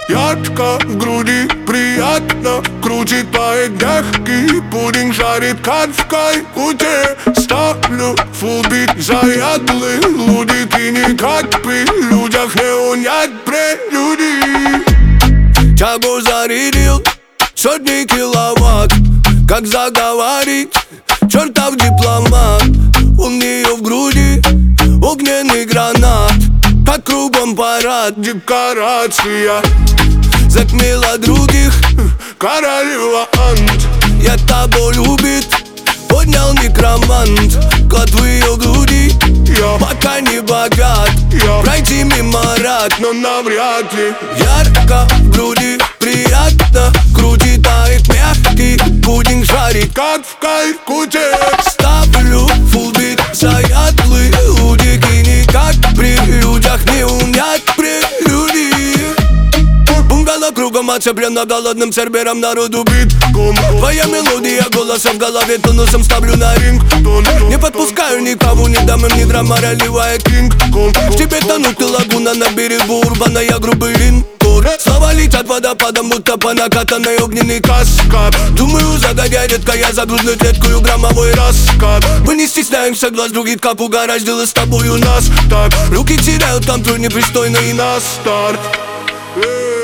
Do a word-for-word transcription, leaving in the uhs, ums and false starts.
Ярко в груди, приятно крутит поэт мягкий пудинг, жарит канской куте. Ставлю фулбит, заядлый лудит, и никак при людях не унять прелюдии. Чагу зарядил сотни киловатт. Как заговорить, чертов дипломат. У нее в груди огненный гранат. По кругом парад, Декорация затмила других, королева Ант. я тобой любит, поднял некромант. Клад в ее груди, Я, пока не богат, я, пройти мимо рад. но навряд ли. Ярко в груди, приятно крутит, тает мягкий пудинг, жарит Как в Калькутте. Ставлю фулбит, заядлый лудик, и никак при людях не унять прелюдии. Бунгало кругом оцеплено голодным цербером, народу бит. Ком, Твоя мелодия голоса в голове, тонусом ставлю на ринг. тон, Не подпускаю никого, не дам им ни драма, ролевая кинг. ком, В тебе тонут и лагуна на берегу, урбаная грубый линкор. Слова летят водопадом, будто по накатанной огненный каскад. Думаю, загодя редко я загрузну редкую громовой раскат. Мы не стесняемся глаз других, как угораздило с тобой у нас так. Руки теряют контроль непристойно и на старт. Эй.